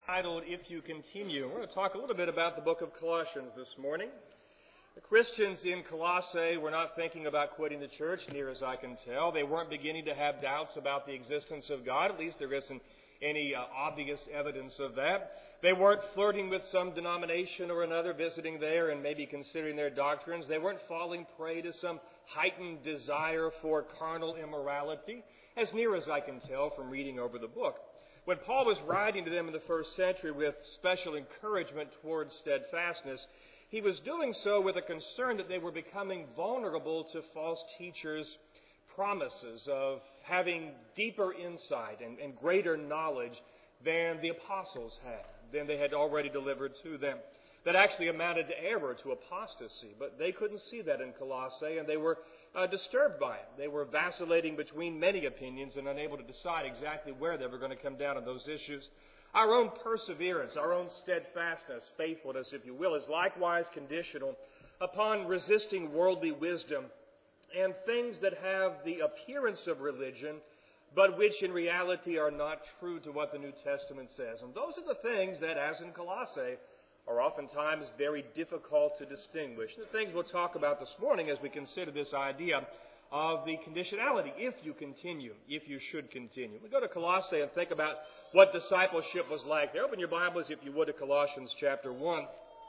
titled, If You Continue. We're going to talk a little bit about the book of Colossians this morning. The Christians in Colossae were not thinking about quitting the church, near as I can tell. They weren't beginning to have doubts about the existence of God. At least there isn't any obvious evidence of that. They weren't flirting with some denomination or another, visiting there and maybe considering their doctrines. They weren't falling prey to some heightened desire for carnal immorality, as near as I can tell from reading over the book. When Paul was writing to them in the first century with special encouragement towards steadfastness, he was doing so with a concern that they were becoming vulnerable to false teachers' promises of having deeper insight and greater knowledge than the apostles had, than they had already delivered to them. That actually amounted to error, to apostasy. But they couldn't see that in Colossae, and they were disturbed by it. They were vacillating between many opinions and unable to decide exactly where they were going to come down on those issues. Our own perseverance, our own steadfastness, faithfulness, if you will, is likewise conditional upon resisting worldly wisdom and things that have the appearance of religion, but which in reality are not true to what the New Testament says. And those are the things that, as in Colossae, are oftentimes very difficult to distinguish. The things we'll talk about this morning as we consider this idea of the conditionality, if you continue, if you should continue. We go to Colossae and think about what discipleship was like. There, open your Bibles, if you would, to Colossians chapter 1.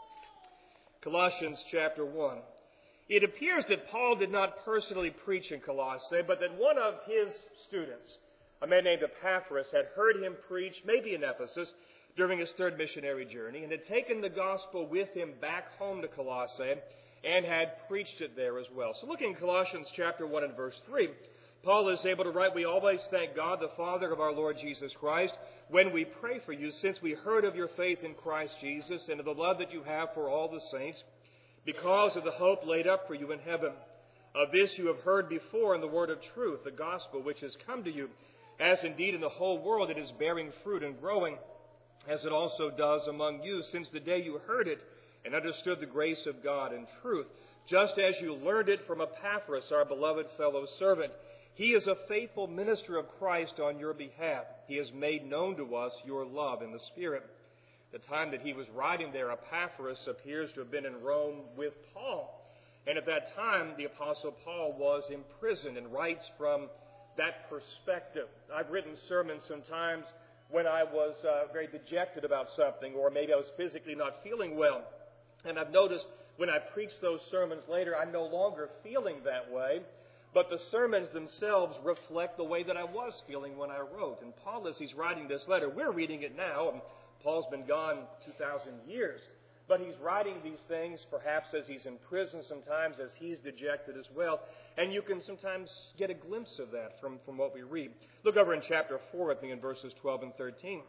Colossians chapter 1. It appears that Paul did not personally preach in Colossae, but that one of his students, a man named Epaphras, had heard him preach, maybe in Ephesus, during his third missionary journey, and had taken the gospel with him back home to Colossae and had preached it there as well. So looking at Colossians chapter 1 and verse 3, Paul is able to write, "We always thank God, the Father of our Lord Jesus Christ, when we pray for you, since we heard of your faith in Christ Jesus and of the love that you have for all the saints, because of the hope laid up for you in heaven. Of this you have heard before in the word of truth, the gospel which has come to you, as indeed in the whole world it is bearing fruit and growing, as it also does among you, since the day you heard it and understood the grace of God in truth, just as you learned it from Epaphras, our beloved fellow servant. He is a faithful minister of Christ on your behalf. He has made known to us your love in the Spirit." The time that he was writing there, Epaphras appears to have been in Rome with Paul. And at that time, the Apostle Paul was imprisoned and writes from that perspective. I've written sermons sometimes when I was very dejected about something, or maybe I was physically not feeling well. And I've noticed when I preach those sermons later, I'm no longer feeling that way, but the sermons themselves reflect the way that I was feeling when I wrote. And Paul, as he's writing this letter, we're reading it now, and Paul's been gone 2,000 years, but he's writing these things perhaps as he's in prison, sometimes as he's dejected as well. And you can sometimes get a glimpse of that from what we read. Look over in chapter 4 with me in verses 12 and 13.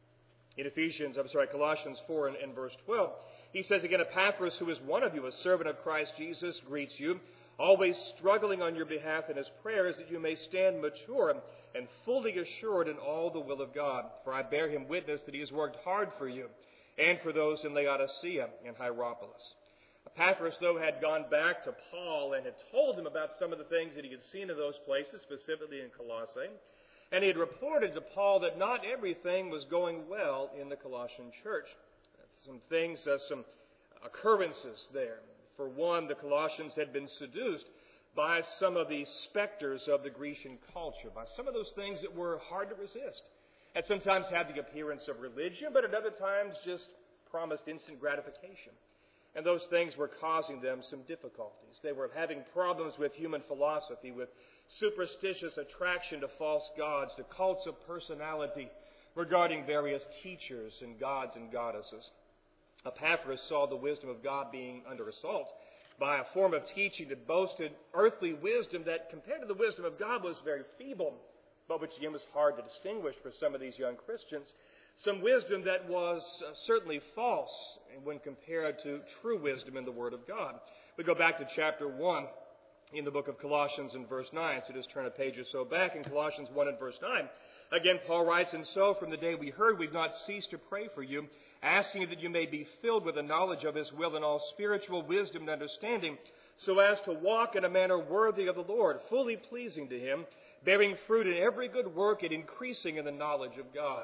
In Colossians 4 and verse 12, he says again, "Epaphras, who is one of you, a servant of Christ Jesus, greets you, always struggling on your behalf in his prayers, that you may stand mature and fully assured in all the will of God. For I bear him witness that he has worked hard for you and for those in Laodicea and Hierapolis." Epaphras, though, had gone back to Paul and had told him about some of the things that he had seen in those places, specifically in Colossae. And he had reported to Paul that not everything was going well in the Colossian church. Some things, some occurrences there. For one, the Colossians had been seduced by some of the specters of the Grecian culture, by some of those things that were hard to resist, and sometimes had the appearance of religion, but at other times just promised instant gratification. And those things were causing them some difficulties. They were having problems with human philosophy, with superstitious attraction to false gods, to cults of personality regarding various teachers and gods and goddesses. Epaphras saw the wisdom of God being under assault by a form of teaching that boasted earthly wisdom that, compared to the wisdom of God, was very feeble, but which again was hard to distinguish for some of these young Christians. Some wisdom that was certainly false when compared to true wisdom in the Word of God. We go back to chapter 1 in the book of Colossians in verse 9. So just turn a page or so back in Colossians 1 and verse 9. Again, Paul writes, "And so from the day we heard, we've not ceased to pray for you, asking that you may be filled with the knowledge of his will and all spiritual wisdom and understanding, so as to walk in a manner worthy of the Lord, fully pleasing to him, bearing fruit in every good work and increasing in the knowledge of God."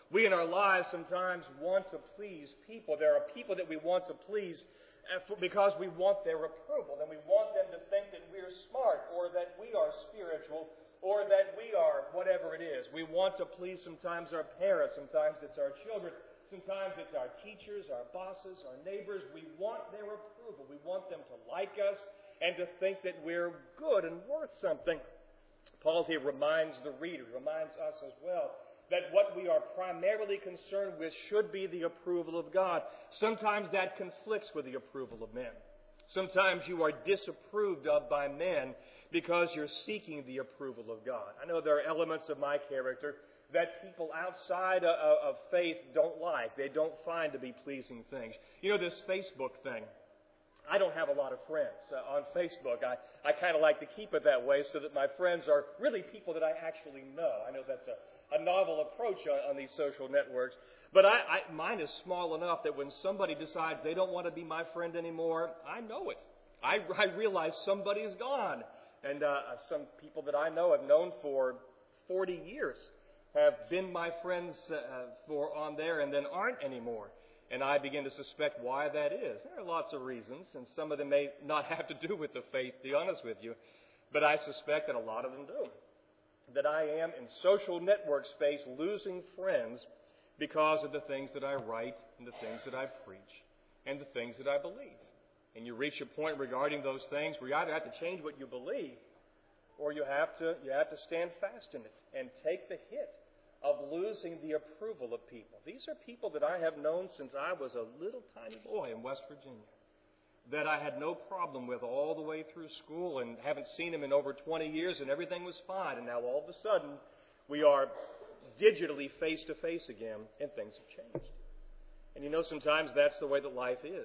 We in our lives sometimes want to please people. There are people that we want to please because we want their approval, and we want them to think that we're smart, or that we are spiritual, or that we are whatever it is. We want to please sometimes our parents, sometimes it's our children, sometimes it's our teachers, our bosses, our neighbors. We want their approval. We want them to like us and to think that we're good and worth something. Paul here reminds the reader, reminds us as well, that what we are primarily concerned with should be the approval of God. Sometimes that conflicts with the approval of men. Sometimes you are disapproved of by men because you're seeking the approval of God. I know there are elements of my character that people outside of faith don't like. They don't find to be pleasing things. You know, this Facebook thing. I don't have a lot of friends on Facebook. I kind of like to keep it that way so that my friends are really people that I actually know. I know that's a novel approach on these social networks. But mine is small enough that when somebody decides they don't want to be my friend anymore, I know it. I realize somebody's gone. And some people that I know have known for 40 years have been my friends on there and then aren't anymore. And I begin to suspect why that is. There are lots of reasons, and some of them may not have to do with the faith, to be honest with you. But I suspect that a lot of them do. That I am, in social network space, losing friends because of the things that I write and the things that I preach and the things that I believe. And you reach a point regarding those things where you either have to change what you believe or you have to stand fast in it and take the hit of losing the approval of people. These are people that I have known since I was a little tiny boy in West Virginia, that I had no problem with all the way through school and haven't seen them in over 20 years and everything was fine. And now all of a sudden we are digitally face to face again and things have changed. And you know, sometimes that's the way that life is.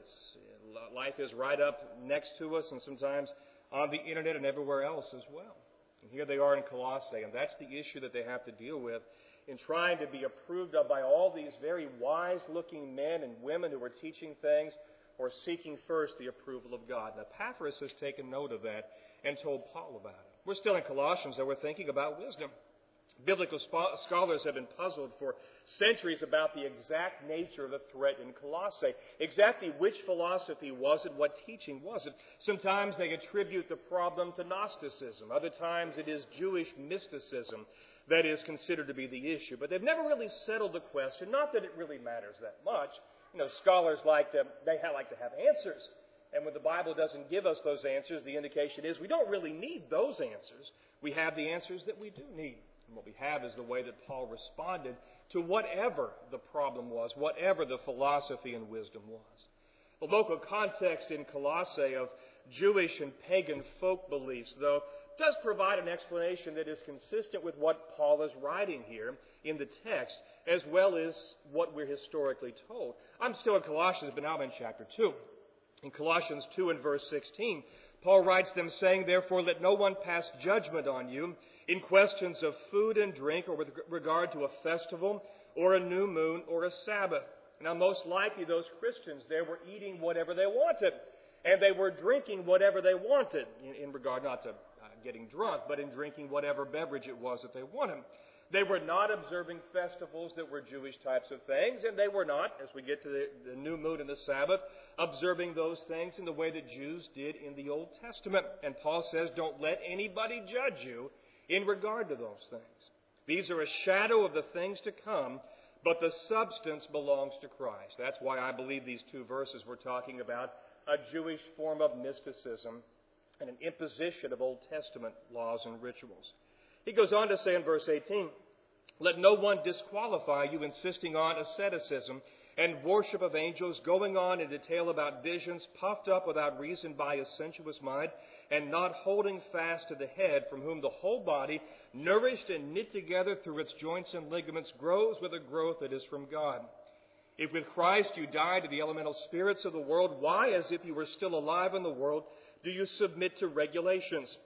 Life is right up next to us and sometimes on the internet and everywhere else as well. And here they are in Colossae, and that's the issue that they have to deal with in trying to be approved of by all these very wise-looking men and women who are teaching things or seeking first the approval of God. And Epaphras has taken note of that and told Paul about it. We're still in Colossians, though we're thinking about wisdom. Biblical scholars have been puzzled for centuries about the exact nature of the threat in Colossae. Exactly which philosophy was it? What teaching was it? Sometimes they attribute the problem to Gnosticism. Other times it is Jewish mysticism that is considered to be the issue. But they've never really settled the question. Not that it really matters that much. You know, scholars like to have answers. And when the Bible doesn't give us those answers, the indication is we don't really need those answers. We have the answers that we do need. And what we have is the way that Paul responded to whatever the problem was, whatever the philosophy and wisdom was. The local context in Colossae of Jewish and pagan folk beliefs, though, does provide an explanation that is consistent with what Paul is writing here in the text, as well as what we're historically told. I'm still in Colossians, but now I'm in chapter 2. In Colossians 2 and verse 16, Paul writes them saying, "Therefore let no one pass judgment on you in questions of food and drink, or with regard to a festival, or a new moon, or a Sabbath." Now most likely those Christians there were eating whatever they wanted, and they were drinking whatever they wanted, in regard not to getting drunk, but in drinking whatever beverage it was that they wanted. They were not observing festivals that were Jewish types of things, and they were not, as we get to the new moon and the Sabbath, observing those things in the way that Jews did in the Old Testament. And Paul says, don't let anybody judge you in regard to those things. These are a shadow of the things to come, but the substance belongs to Christ. That's why I believe these two verses we're talking about a Jewish form of mysticism and an imposition of Old Testament laws and rituals. He goes on to say in verse 18, "Let no one disqualify you, insisting on asceticism and worship of angels, going on in detail about visions, puffed up without reason by a sensuous mind, and not holding fast to the head, from whom the whole body, nourished and knit together through its joints and ligaments, grows with a growth that is from God. If with Christ you died to the elemental spirits of the world, why, as if you were still alive in the world, do you submit to regulations?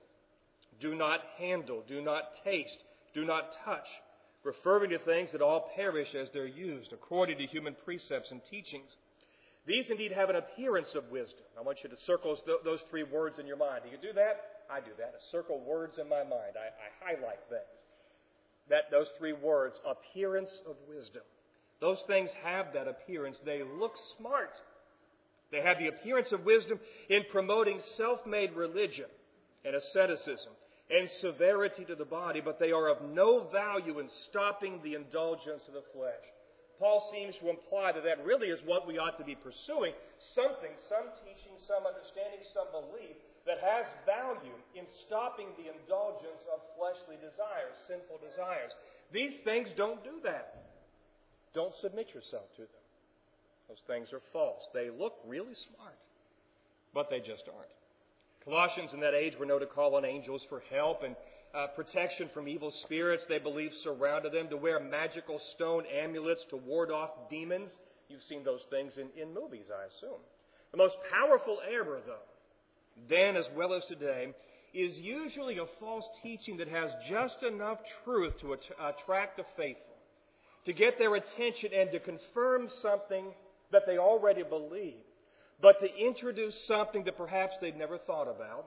Do not handle, do not taste, do not touch, referring to things that all perish as they're used, according to human precepts and teachings. These indeed have an appearance of wisdom." I want you to circle those three words in your mind. Do you do that? I do that. I circle words in my mind. I highlight things. Those three words, appearance of wisdom. Those things have that appearance. They look smart. They have the appearance of wisdom in promoting self-made religion and asceticism and severity to the body, but they are of no value in stopping the indulgence of the flesh. Paul seems to imply that that really is what we ought to be pursuing, something, some teaching, some understanding, some belief that has value in stopping the indulgence of fleshly desires, sinful desires. These things don't do that. Don't submit yourself to them. Those things are false. They look really smart, but they just aren't. Colossians in that age were known to call on angels for help and protection from evil spirits they believed surrounded them, to wear magical stone amulets to ward off demons. You've seen those things in movies, I assume. The most powerful error, though, then as well as today, is usually a false teaching that has just enough truth to attract the faithful, to get their attention and to confirm something that they already believe, but to introduce something that perhaps they've never thought about,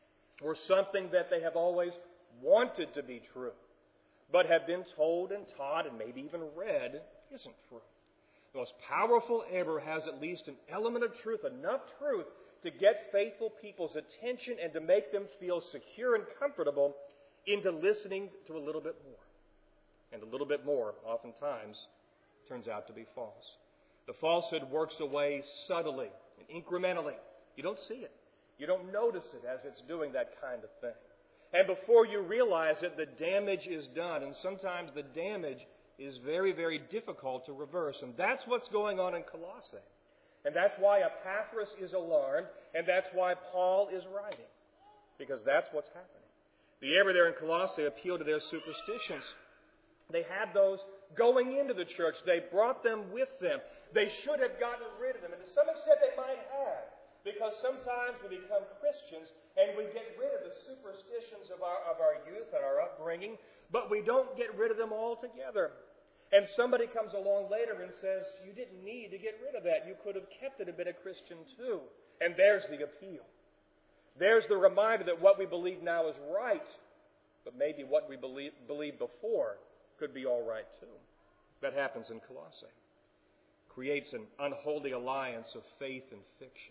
or something that they have always wanted to be true, but have been told and taught and maybe even read isn't true. The most powerful error has at least an element of truth, enough truth to get faithful people's attention and to make them feel secure and comfortable into listening to a little bit more. And a little bit more, oftentimes, turns out to be false. The falsehood works away subtly and incrementally. You don't see it. You don't notice it as it's doing that kind of thing. And before you realize it, the damage is done. And sometimes the damage is very, very difficult to reverse. And that's what's going on in Colossae. And that's why Epaphras is alarmed, and that's why Paul is writing. Because that's what's happening. The error there in Colossae appealed to their superstitions. They had those going into the church. They brought them with them. They should have gotten rid of them. And to some extent they might have. Because sometimes we become Christians and we get rid of the superstitions of our youth and our upbringing, but we don't get rid of them altogether. And somebody comes along later and says, you didn't need to get rid of that. You could have kept it and been a Christian too. And there's the appeal. There's the reminder that what we believe now is right, but maybe what we believed before could be all right too. That happens in Colossae. Creates an unholy alliance of faith and fiction,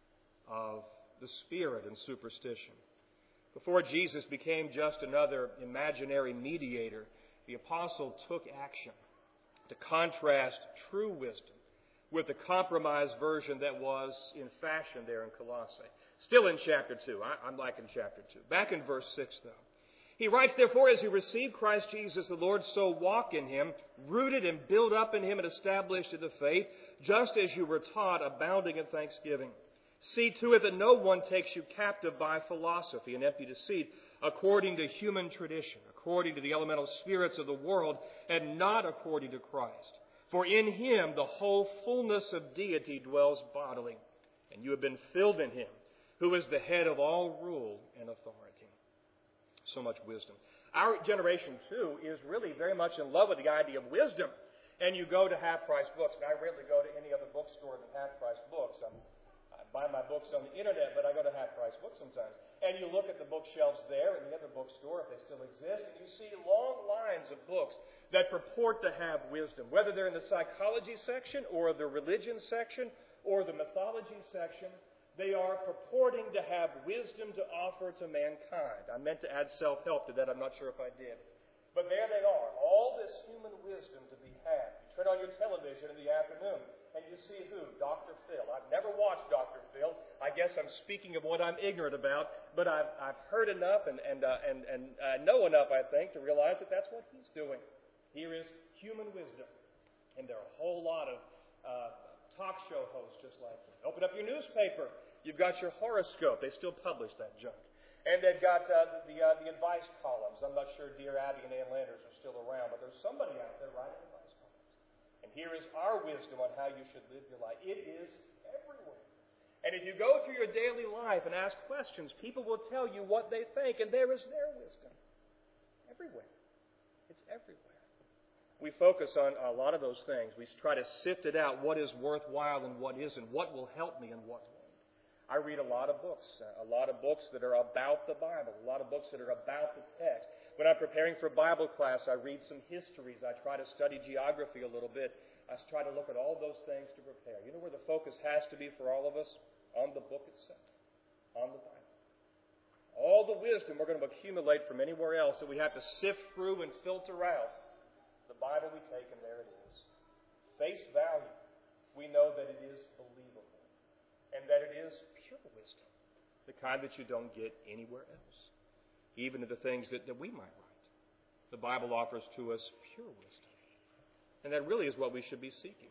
of the spirit and superstition. Before Jesus became just another imaginary mediator, the apostle took action to contrast true wisdom with the compromised version that was in fashion there in Colossae. Still in chapter 2. I'm liking chapter 2. Back in verse 6, though. He writes, therefore, as you receive Christ Jesus the Lord, so walk in Him, rooted and built up in Him and established in the faith, just as you were taught, abounding in thanksgiving. See to it that no one takes you captive by philosophy and empty deceit, according to human tradition, according to the elemental spirits of the world, and not according to Christ. For in Him the whole fullness of deity dwells bodily, and you have been filled in Him, who is the head of all rule and authority. So much wisdom. Our generation, too, is really very much in love with the idea of wisdom. And you go to half-price books, and I rarely go to any other bookstore than half-price books. I buy my books on the internet, but I go to half-price books sometimes. And you look at the bookshelves there in the other bookstore, if they still exist, and you see long lines of books that purport to have wisdom, whether they're in the psychology section or the religion section or the mythology section. They are purporting to have wisdom to offer to mankind. I meant to add self-help to that. I'm not sure if I did. But there they are. All this human wisdom to be had. You turn on your television in the afternoon, and you see who? Dr. Phil. I've never watched Dr. Phil. I guess I'm speaking of what I'm ignorant about, but I've heard enough and know enough, I think, to realize that that's what he's doing. Here is human wisdom. And there are a whole lot of talk show hosts just like that. Open up your newspaper. You've got your horoscope. They still publish that junk. And they've got the advice columns. I'm not sure Dear Abby and Ann Landers are still around, but there's somebody out there writing advice columns. And here is our wisdom on how you should live your life. It is everywhere. And if you go through your daily life and ask questions, people will tell you what they think, and there is their wisdom. Everywhere. It's everywhere. We focus on a lot of those things. We try to sift it out, what is worthwhile and what isn't, what will help me and what won't. I read a lot of books that are about the Bible, a lot of books that are about the text. When I'm preparing for Bible class, I read some histories. I try to study geography a little bit. I try to look at all those things to prepare. You know where the focus has to be for all of us? On the book itself, on the Bible. All the wisdom we're going to accumulate from anywhere else that we have to sift through and filter out, the Bible we take, and there it is. Face value, we know that it is believable and that it is pure wisdom, the kind that you don't get anywhere else, even in the things that we might write. The Bible offers to us pure wisdom. And that really is what we should be seeking.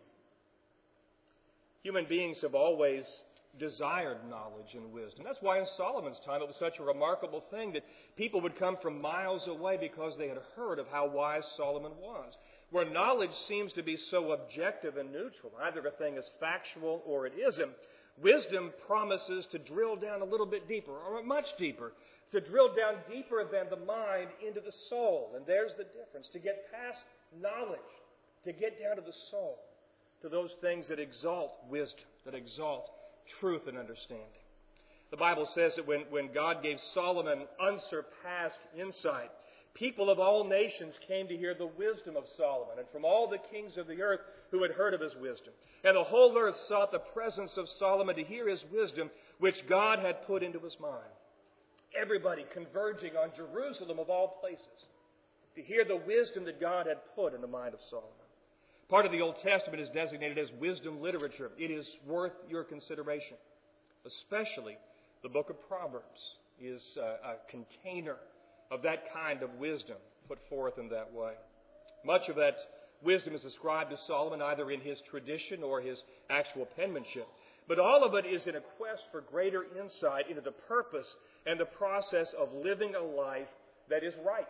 Human beings have always desired knowledge and wisdom. That's why in Solomon's time it was such a remarkable thing that people would come from miles away because they had heard of how wise Solomon was. Where knowledge seems to be so objective and neutral, either a thing is factual or it isn't, wisdom promises to drill down a little bit deeper, or much deeper, to drill down deeper than the mind into the soul. And there's the difference, to get past knowledge, to get down to the soul, to those things that exalt wisdom, that exalt truth and understanding. The Bible says that when God gave Solomon unsurpassed insight, people of all nations came to hear the wisdom of Solomon, and from all the kings of the earth who had heard of his wisdom. And the whole earth sought the presence of Solomon to hear his wisdom, which God had put into his mind. Everybody converging on Jerusalem of all places to hear the wisdom that God had put in the mind of Solomon. Part of the Old Testament is designated as wisdom literature. It is worth your consideration. Especially the book of Proverbs is a container of that kind of wisdom put forth in that way. Much of that wisdom is ascribed to Solomon either in his tradition or his actual penmanship. But all of it is in a quest for greater insight into the purpose and the process of living a life that is right.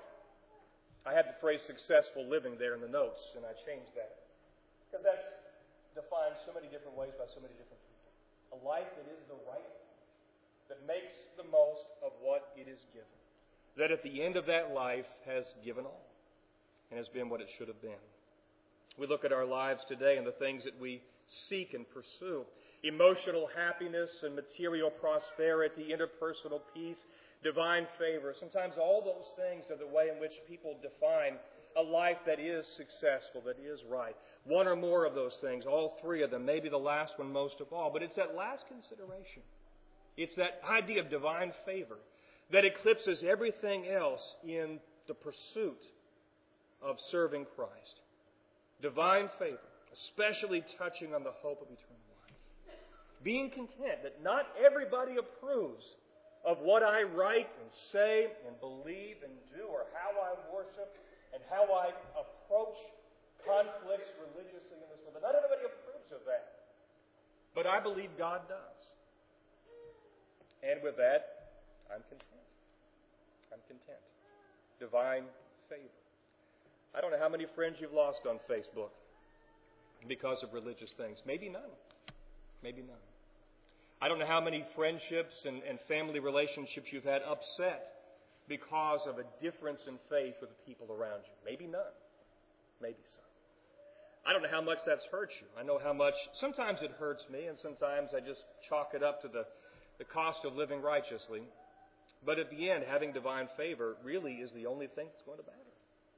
I had the phrase successful living there in the notes, and I changed that. Because that's defined so many different ways by so many different people. A life that is the right one, that makes the most of what it is given. That at the end of that life has given all and has been what it should have been. We look at our lives today and the things that we seek and pursue. Emotional happiness and material prosperity, interpersonal peace, divine favor. Sometimes all those things are the way in which people define a life that is successful, that is right. One or more of those things, all three of them, maybe the last one most of all. But it's that last consideration. It's that idea of divine favor that eclipses everything else in the pursuit of serving Christ. Divine favor, especially touching on the hope of eternal life. Being content that not everybody approves of what I write and say and believe and do, or how I worship and how I approach conflicts religiously in this world. But not everybody approves of that. But I believe God does. And with that, I'm content. I'm content. Divine favor. I don't know how many friends you've lost on Facebook because of religious things. Maybe none. Maybe none. I don't know how many friendships and family relationships you've had upset because of a difference in faith with the people around you. Maybe none. Maybe some. I don't know how much that's hurt you. I know how much, sometimes it hurts me, and sometimes I just chalk it up to the cost of living righteously. But at the end, having divine favor really is the only thing that's going to matter.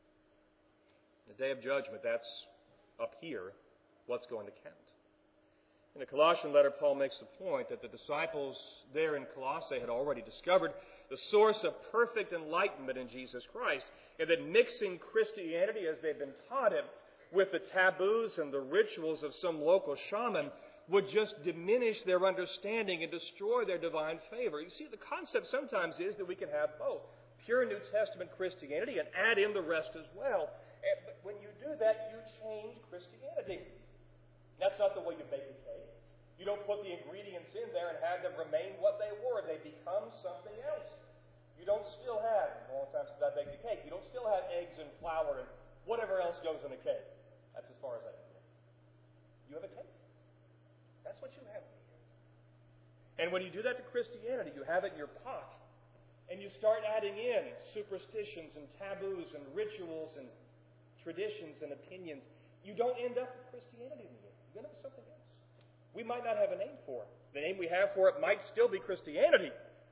The day of judgment, that's up here, what's going to count. In the Colossian letter, Paul makes the point that the disciples there in Colossae had already discovered the source of perfect enlightenment in Jesus Christ, and that mixing Christianity as they've been taught it with the taboos and the rituals of some local shaman would just diminish their understanding and destroy their divine favor. You see, the concept sometimes is that we can have both pure New Testament Christianity and add in the rest as well. But when you do that, you change Christianity. That's not the way you bake a cake. You don't put the ingredients in there and have them remain what they were. They become something else. You don't still have, a long time since I baked a cake, you don't still have eggs and flour and whatever else goes in a cake. That's as far as I can get. You have a cake. That's what you have in here. And when you do that to Christianity, you have it in your pot. And you start adding in superstitions and taboos and rituals and traditions and opinions. You don't end up with Christianity in the end. You end up with something else. We might not have a name for it. The name we have for it might still be Christianity.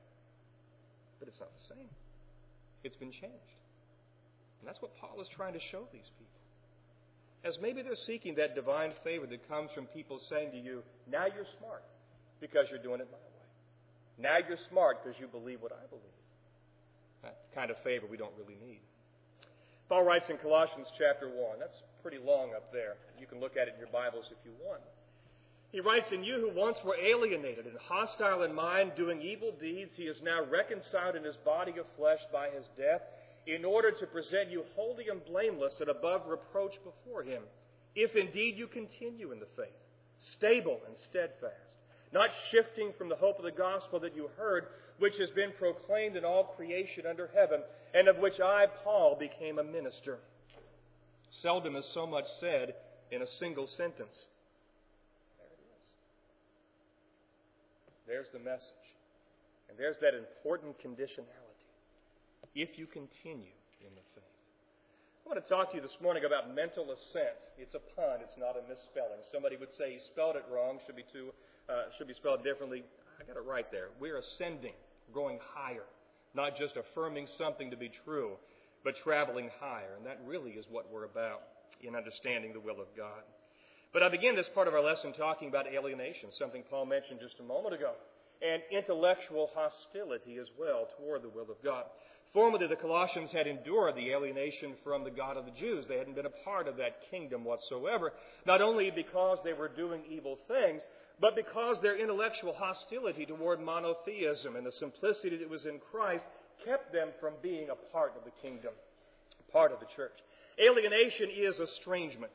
But it's not the same. It's been changed. And that's what Paul is trying to show these people. as maybe they're seeking that divine favor that comes from people saying to you, now you're smart because you're doing it my way. Now you're smart because you believe what I believe. That kind of favor we don't really need. Paul writes in Colossians chapter 1. That's pretty long up there. You can look at it in your Bibles if you want. He writes, "In you who once were alienated and hostile in mind, doing evil deeds, he is now reconciled in his body of flesh by his death, in order to present you holy and blameless and above reproach before him, if indeed you continue in the faith, stable and steadfast, not shifting from the hope of the gospel that you heard, which has been proclaimed in all creation under heaven, and of which I, Paul, became a minister." Seldom is so much said in a single sentence. There it is. There's the message. And there's that important conditionality. If you continue in the faith. I want to talk to you this morning about mental assent. It's a pun. It's not a misspelling. Somebody would say he spelled it wrong. Should be spelled differently. I got it right there. We're ascending, going higher, not just affirming something to be true, but traveling higher. And that really is what we're about in understanding the will of God. But I begin this part of our lesson talking about alienation, something Paul mentioned just a moment ago, and intellectual hostility as well toward the will of God. Formerly, the Colossians had endured the alienation from the God of the Jews. They hadn't been a part of that kingdom whatsoever, not only because they were doing evil things, but because their intellectual hostility toward monotheism and the simplicity that was in Christ kept them from being a part of the kingdom, a part of the church. Alienation is estrangement.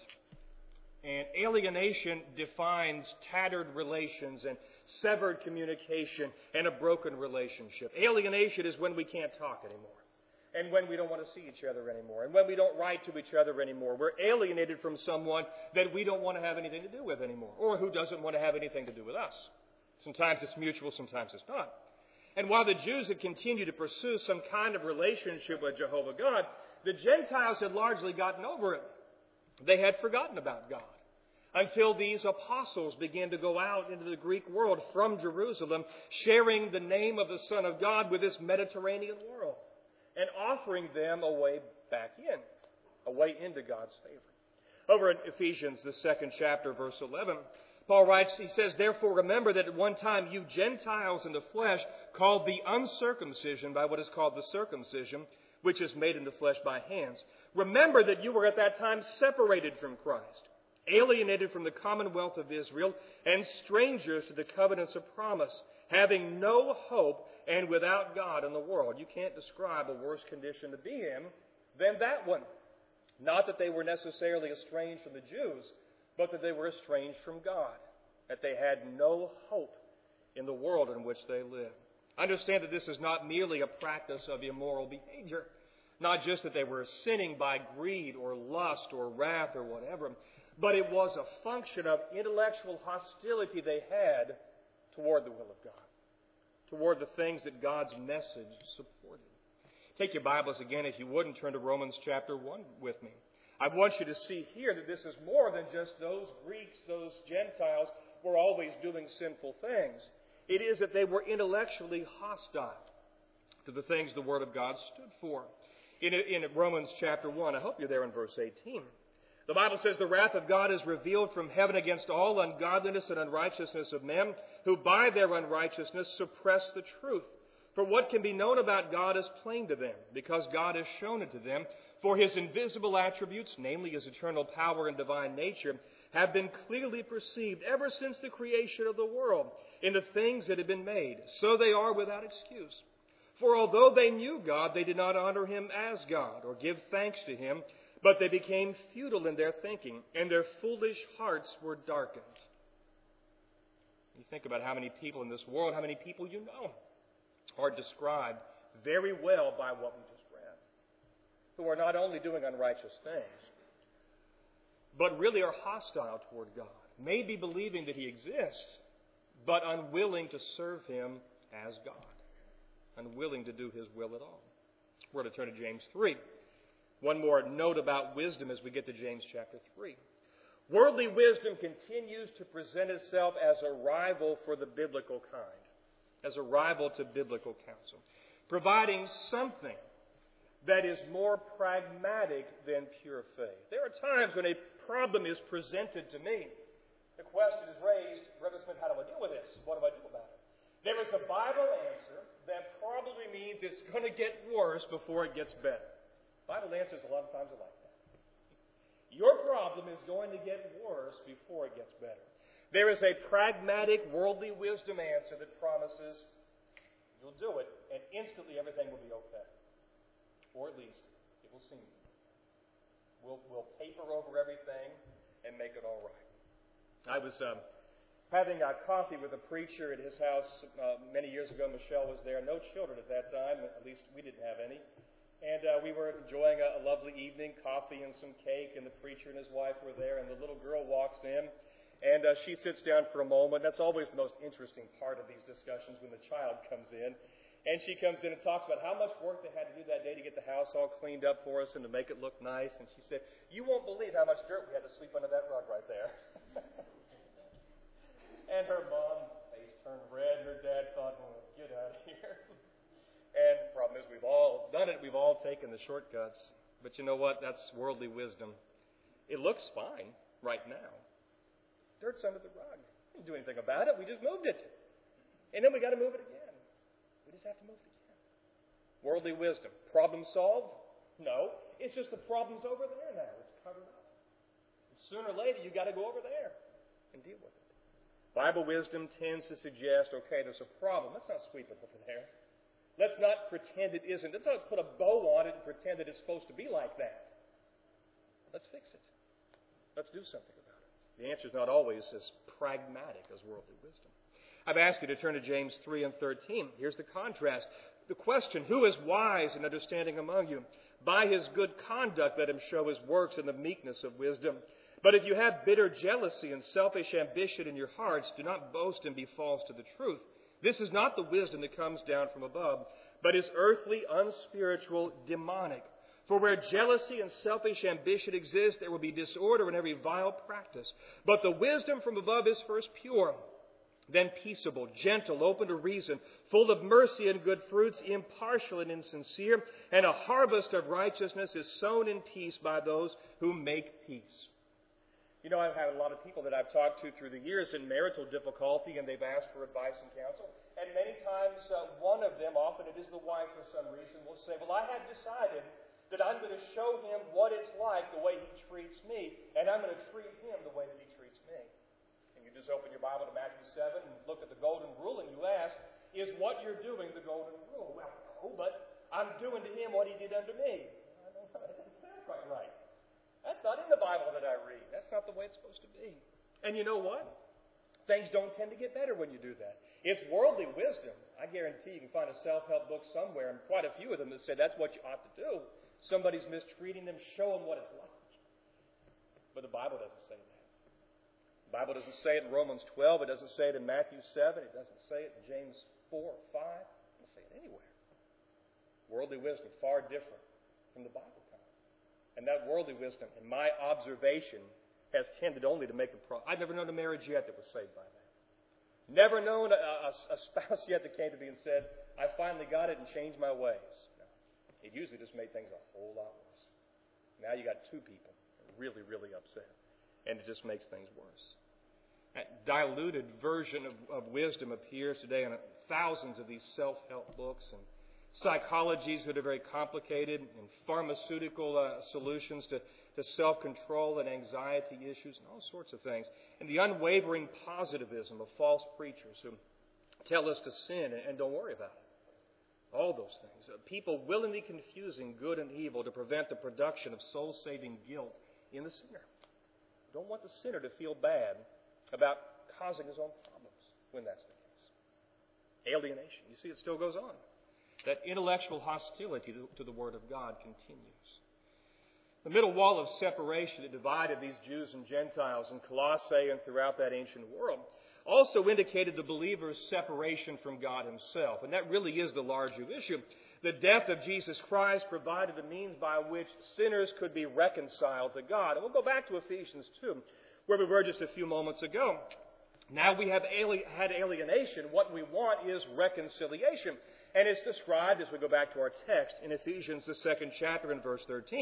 And alienation defines tattered relations and severed communication and a broken relationship. Alienation is when we can't talk anymore, and when we don't want to see each other anymore, and when we don't write to each other anymore. We're alienated from someone that we don't want to have anything to do with anymore, or who doesn't want to have anything to do with us. Sometimes it's mutual, sometimes it's not. And while the Jews had continued to pursue some kind of relationship with Jehovah God, the Gentiles had largely gotten over it. They had forgotten about God until these apostles began to go out into the Greek world from Jerusalem, sharing the name of the Son of God with this Mediterranean world and offering them a way back in, a way into God's favor. Over in Ephesians, the 2nd chapter, verse 11, Paul writes, he says, "Therefore remember that at one time you Gentiles in the flesh, called the uncircumcision by what is called the circumcision, which is made in the flesh by hands. Remember that you were at that time separated from Christ, alienated from the commonwealth of Israel, and strangers to the covenants of promise, having no hope and without God in the world." You can't describe a worse condition to be in than that one. Not that they were necessarily estranged from the Jews, but that they were estranged from God, that they had no hope in the world in which they lived. Understand that this is not merely a practice of immoral behavior, not just that they were sinning by greed or lust or wrath or whatever, but it was a function of intellectual hostility they had toward the will of God, toward the things that God's message supported. Take your Bibles again, if you would, and turn to Romans chapter 1 with me. I want you to see here that this is more than just those Greeks, those Gentiles were always doing sinful things. It is that they were intellectually hostile to the things the Word of God stood for. In Romans chapter 1, I hope you're there in verse 18. The Bible says, "The wrath of God is revealed from heaven against all ungodliness and unrighteousness of men, who by their unrighteousness suppress the truth. For what can be known about God is plain to them, because God has shown it to them. For his invisible attributes, namely his eternal power and divine nature, have been clearly perceived ever since the creation of the world in the things that have been made. So they are without excuse. For although they knew God, they did not honor him as God or give thanks to him, but they became futile in their thinking, and their foolish hearts were darkened." You think about how many people in this world, how many people you know, are described very well by what we just read, who are not only doing unrighteous things, but really are hostile toward God, maybe believing that he exists, but unwilling to serve him as God, unwilling to do his will at all. We're to turn to James 3. One more note about wisdom as we get to James chapter 3. Worldly wisdom continues to present itself as a rival for the biblical kind, as a rival to biblical counsel, providing something that is more pragmatic than pure faith. There are times when a problem is presented to me, the question is raised, Reverend Smith, how do I deal with this? What do I do about it? There is a Bible answer that probably means it's going to get worse before it gets better. Bible answers a lot of times are like that. Your problem is going to get worse before it gets better. There is a pragmatic, worldly wisdom answer that promises you'll do it, and instantly everything will be okay. Or at least it will seem. We'll paper over everything and make it all right. I was having coffee with a preacher at his house many years ago. Michelle was there. No children at that time. At least we didn't have any. And we were enjoying a lovely evening, coffee and some cake, and the preacher and his wife were there, and the little girl walks in. And she sits down for a moment. That's always the most interesting part of these discussions when the child comes in. And she comes in and talks about how much work they had to do that day to get the house all cleaned up for us and to make it look nice. And she said, "You won't believe how much dirt we had to sweep under that rug right there." And her mom face turned red. Her dad thought, "Oh, get out of here." And the problem is we've all done it. We've all taken the shortcuts. But you know what? That's worldly wisdom. It looks fine right now. Dirt's under the rug. We didn't do anything about it. We just moved it. And then we got to move it again. We just have to move it again. Worldly wisdom. Problem solved? No. It's just the problem's over there now. It's covered up. And sooner or later, you've got to go over there and deal with it. Bible wisdom tends to suggest, okay, there's a problem. Let's not sweep it over there. Let's not pretend it isn't. Let's not put a bow on it and pretend that it's supposed to be like that. Let's fix it. Let's do something about it. The answer is not always as pragmatic as worldly wisdom. I've asked you to turn to James 3 and 13. Here's the contrast. The question, who is wise and understanding among you? By his good conduct let him show his works in the meekness of wisdom. But if you have bitter jealousy and selfish ambition in your hearts, do not boast and be false to the truth. This is not the wisdom that comes down from above, but is earthly, unspiritual, demonic. For where jealousy and selfish ambition exist, there will be disorder and every vile practice. But the wisdom from above is first pure, then peaceable, gentle, open to reason, full of mercy and good fruits, impartial and insincere, and a harvest of righteousness is sown in peace by those who make peace. You know, I've had a lot of people that I've talked to through the years in marital difficulty, and they've asked for advice and counsel. And many times, one of them, often it is the wife for some reason, will say, "Well, I have decided that I'm going to show him what it's like the way he treats me, and I'm going to treat him the way that he treats me." And you just open your Bible to Matthew 7 and look at the golden rule, and you ask, is what you're doing the golden rule? Well, no, but I'm doing to him what he did unto me. I don't know, that doesn't sound quite right. That's not in the Bible that I read. That's not the way it's supposed to be. And you know what? Things don't tend to get better when you do that. It's worldly wisdom. I guarantee you can find a self-help book somewhere, and quite a few of them that say that's what you ought to do. Somebody's mistreating them, show them what it's like. But the Bible doesn't say that. The Bible doesn't say it in Romans 12. It doesn't say it in Matthew 7. It doesn't say it in James 4 or 5. It doesn't say it anywhere. Worldly wisdom, far different from the Bible kind. And that worldly wisdom, in my observation, has tended only to make a problem. I've never known a marriage yet that was saved by that. Never known a spouse yet that came to me and said, "I finally got it and changed my ways." It usually just made things a whole lot worse. Now you got two people really, really upset, and it just makes things worse. A diluted version of wisdom appears today in thousands of these self-help books and psychologies that are very complicated and pharmaceutical solutions to self-control and anxiety issues and all sorts of things. And the unwavering positivism of false preachers who tell us to sin and don't worry about it. All those things. People willingly confusing good and evil to prevent the production of soul-saving guilt in the sinner. Don't want the sinner to feel bad about causing his own problems when that's the case. Alienation. You see, it still goes on. That intellectual hostility to the Word of God continues. The middle wall of separation that divided these Jews and Gentiles in Colossae and throughout that ancient world also indicated the believer's separation from God Himself. And that really is the larger issue. The death of Jesus Christ provided the means by which sinners could be reconciled to God. And we'll go back to Ephesians 2, where we were just a few moments ago. Now we have had alienation. What we want is reconciliation. And it's described, as we go back to our text, in Ephesians, the 2nd chapter, in verse 13,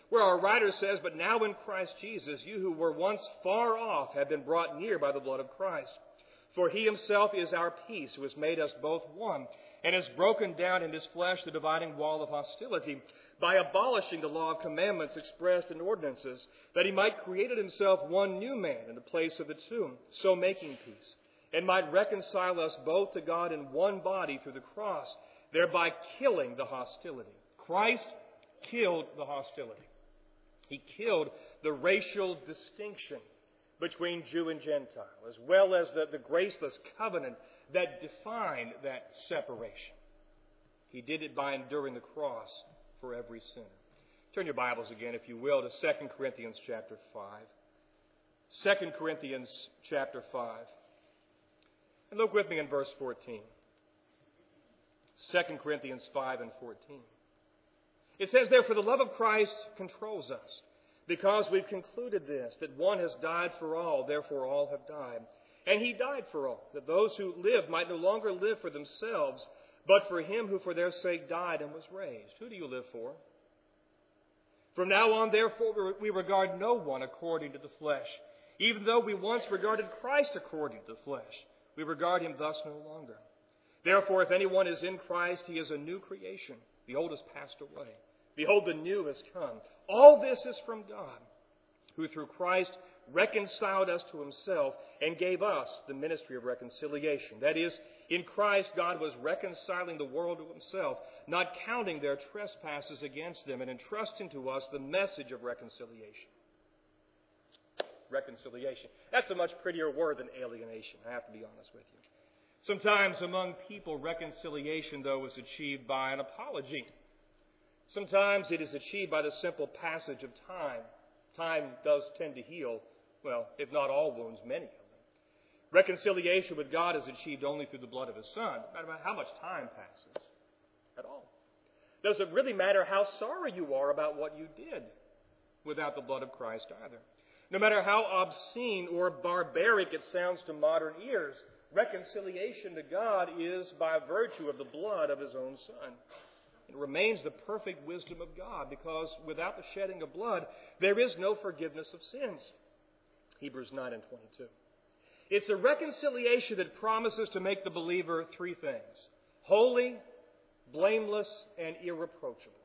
where our writer says, "But now in Christ Jesus, you who were once far off have been brought near by the blood of Christ. For he himself is our peace, who has made us both one, and has broken down in his flesh the dividing wall of hostility, by abolishing the law of commandments expressed in ordinances, that he might create in himself one new man in the place of the two, so making peace, and might reconcile us both to God in one body through the cross, thereby killing the hostility." Christ killed the hostility. He killed the racial distinction between Jew and Gentile, as well as the graceless covenant that defined that separation. He did it by enduring the cross for every sinner. Turn your Bibles again, if you will, to 2 Corinthians chapter 5. 2 Corinthians chapter 5. And look with me in verse 14. 2 Corinthians 5 and 14. It says, "Therefore the love of Christ controls us, because we've concluded this, that one has died for all, therefore all have died. And he died for all, that those who live might no longer live for themselves, but for him who for their sake died and was raised." Who do you live for? "From now on, therefore, we regard no one according to the flesh. Even though we once regarded Christ according to the flesh, we regard him thus no longer. Therefore, if anyone is in Christ, he is a new creation. The old has passed away. Behold, the new has come. All this is from God, who through Christ reconciled us to himself and gave us the ministry of reconciliation. That is, in Christ God was reconciling the world to himself, not counting their trespasses against them, and entrusting to us the message of reconciliation." Reconciliation. That's a much prettier word than alienation, I have to be honest with you. Sometimes among people, reconciliation, though, is achieved by an apology. Sometimes it is achieved by the simple passage of time. Time does tend to heal, well, if not all wounds, many of them. Reconciliation with God is achieved only through the blood of his Son, no matter how much time passes at all. Does it really matter how sorry you are about what you did without the blood of Christ either? No matter how obscene or barbaric it sounds to modern ears, reconciliation to God is by virtue of the blood of his own Son. It remains the perfect wisdom of God, because without the shedding of blood, there is no forgiveness of sins. Hebrews 9 and 22. It's a reconciliation that promises to make the believer three things: holy, blameless, and irreproachable.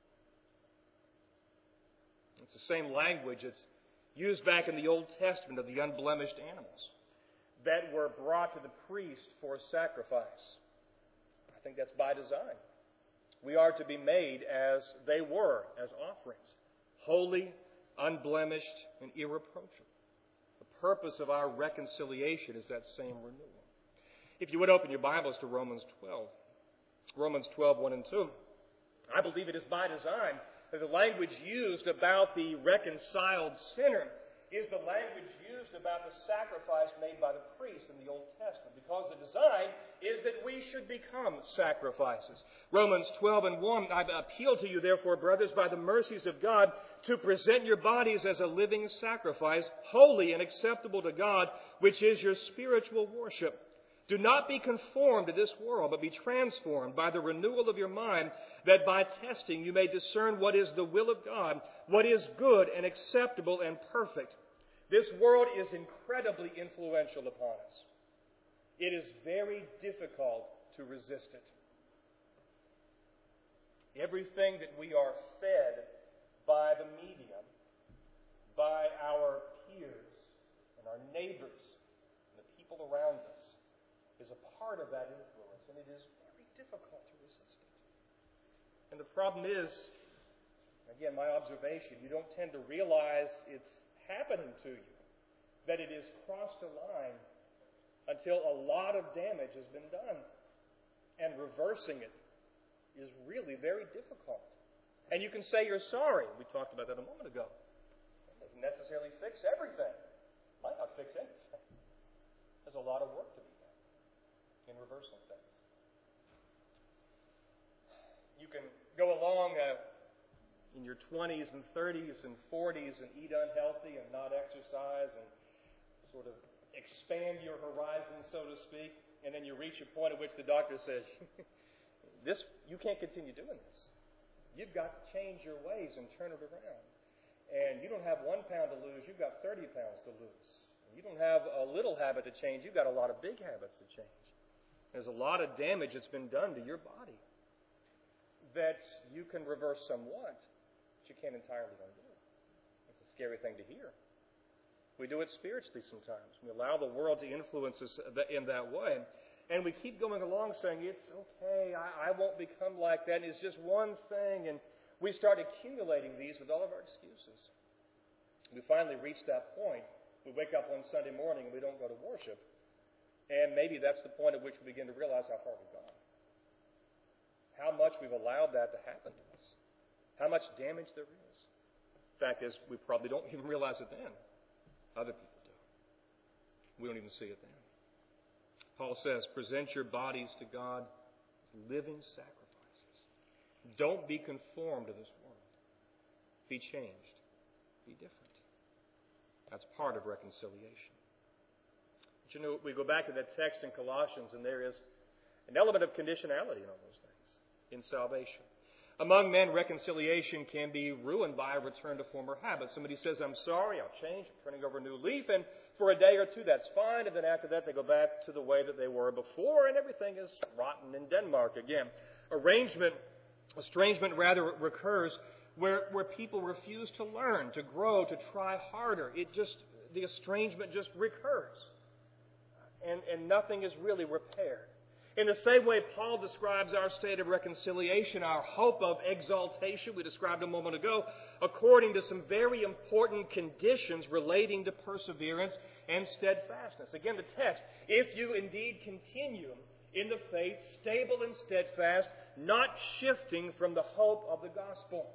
It's the same language that's used back in the Old Testament of the unblemished animals that were brought to the priest for sacrifice. I think that's by design. We are to be made as they were, as offerings, holy, unblemished, and irreproachable. The purpose of our reconciliation is that same renewal. If you would open your Bibles to Romans 12. Romans 12, 1 and 2. I believe it is by design that the language used about the reconciled sinner is the language used about the sacrifice made by the priest in the Old Testament, because the design is that we should become sacrifices. Romans 12 and 1, "I appeal to you, therefore, brothers, by the mercies of God, to present your bodies as a living sacrifice, holy and acceptable to God, which is your spiritual worship. Do not be conformed to this world, but be transformed by the renewal of your mind, that by testing you may discern what is the will of God, what is good and acceptable and perfect." This world is incredibly influential upon us. It is very difficult to resist it. Everything that we are fed by the media, by our peers and our neighbors and the people around us, is a part of that influence, and it is very difficult to resist it. And the problem is, again, my observation, you don't tend to realize it's happening to you, that it has crossed a line until a lot of damage has been done. And reversing it is really very difficult. And you can say you're sorry. We talked about that a moment ago. It doesn't necessarily fix everything. It might not fix anything. There's a lot of work to be done in reversing things. You can go along in your 20s and 30s and 40s and eat unhealthy and not exercise and sort of expand your horizon, so to speak, and then you reach a point at which the doctor says, you can't continue doing this. You've got to change your ways and turn it around. And you don't have 1 pound to lose, you've got 30 pounds to lose. You don't have a little habit to change, you've got a lot of big habits to change. There's a lot of damage that's been done to your body that you can reverse somewhat, but you can't entirely undo. It's a scary thing to hear. We do it spiritually sometimes. We allow the world to influence us in that way. And we keep going along saying, it's okay, I won't become like that, and it's just one thing. And we start accumulating these with all of our excuses. We finally reach that point. We wake up on Sunday morning and we don't go to worship. And maybe that's the point at which we begin to realize how far we've gone. How much we've allowed that to happen to us. How much damage there is. The fact is, we probably don't even realize it then. Other people do. We don't even see it then. Paul says, present your bodies to God as living sacrifices. Don't be conformed to this world. Be changed. Be different. That's part of reconciliation. But you know, we go back to that text in Colossians, and there is an element of conditionality in all those things, in salvation. Among men, reconciliation can be ruined by a return to former habits. Somebody says, I'm sorry, I'll change, I'm turning over a new leaf, and for a day or two that's fine, and then after that they go back to the way that they were before, and everything is rotten in Denmark again. Estrangement rather recurs where people refuse to learn, to grow, to try harder. The estrangement just recurs, and nothing is really repaired. In the same way, Paul describes our state of reconciliation, our hope of exaltation, we described a moment ago, according to some very important conditions relating to perseverance and steadfastness. Again, the text, if you indeed continue in the faith, stable and steadfast, not shifting from the hope of the gospel.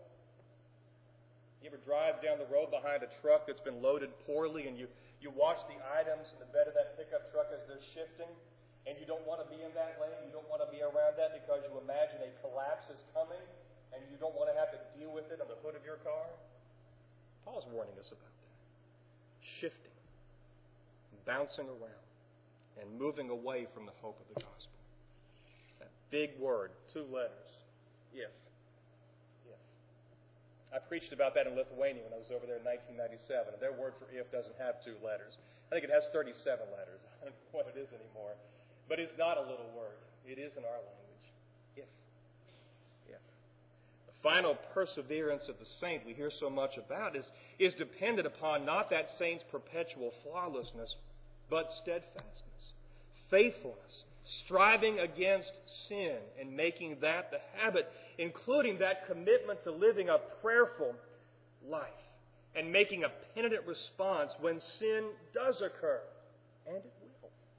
You ever drive down the road behind a truck that's been loaded poorly, and you watch the items in the bed of that pickup truck as they're shifting? And you don't want to be in that lane, you don't want to be around that because you imagine a collapse is coming and you don't want to have to deal with it on the hood of your car. Paul's warning us about that. Shifting, bouncing around, and moving away from the hope of the gospel. That big word, 2 letters, if. If. I preached about that in Lithuania when I was over there in 1997. And their word for if doesn't have 2 letters. I think it has 37 letters. I don't know what it is anymore. But it's not a little word. It is in our language. If. If. The final perseverance of the saint we hear so much about is dependent upon not that saint's perpetual flawlessness, but steadfastness, faithfulness, striving against sin and making that the habit, including that commitment to living a prayerful life and making a penitent response when sin does occur. And it will.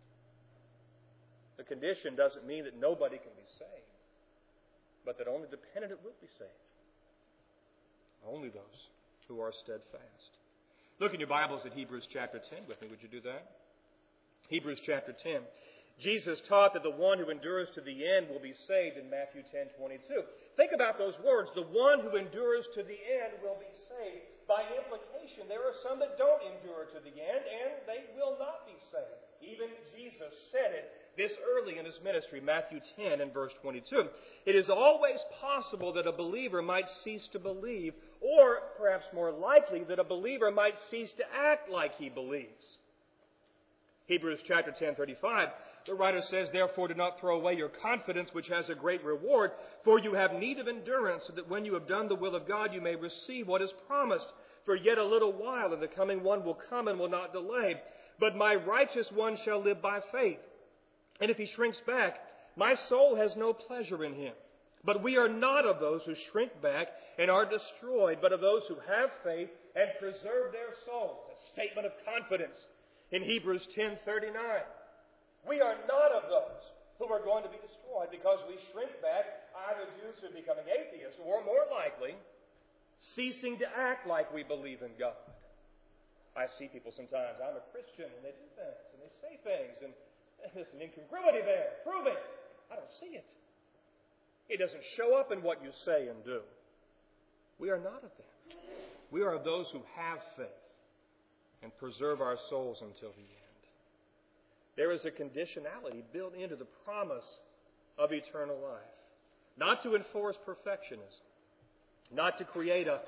The condition doesn't mean that nobody can be saved, but that only the penitent will be saved. Only those who are steadfast. Look in your Bibles at Hebrews chapter 10 with me. Would you do that? Hebrews chapter 10. Jesus taught that the one who endures to the end will be saved in Matthew 10:22. Think about those words. The one who endures to the end will be saved. By implication, there are some that don't endure to the end, and they will not be saved. Even Jesus said it this early in his ministry, Matthew 10 and verse 22. It is always possible that a believer might cease to believe, or perhaps more likely that a believer might cease to act like he believes. Hebrews chapter 10:35, the writer says, therefore do not throw away your confidence, which has a great reward, for you have need of endurance, so that when you have done the will of God, you may receive what is promised. For yet a little while, and the coming one will come and will not delay. But my righteous one shall live by faith. And if he shrinks back, my soul has no pleasure in him. But we are not of those who shrink back and are destroyed, but of those who have faith and preserve their souls. A statement of confidence in Hebrews 10:39. We are not of those who are going to be destroyed because we shrink back, either due to becoming atheists or, more likely, ceasing to act like we believe in God. I see people sometimes, I'm a Christian, and they do things, and they say things, and there's an incongruity there. Prove it. I don't see it. It doesn't show up in what you say and do. We are not of them. We are of those who have faith and preserve our souls until the end. There is a conditionality built into the promise of eternal life. Not to enforce perfectionism. Not to create a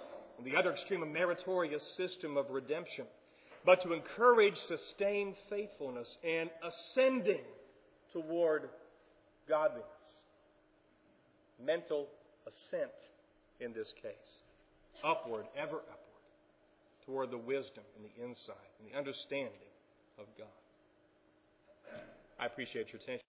and the other extreme, a meritorious system of redemption, but to encourage sustained faithfulness and ascending toward godliness. Mental ascent in this case. Upward, ever upward, toward the wisdom and the insight and the understanding of God. I appreciate your attention.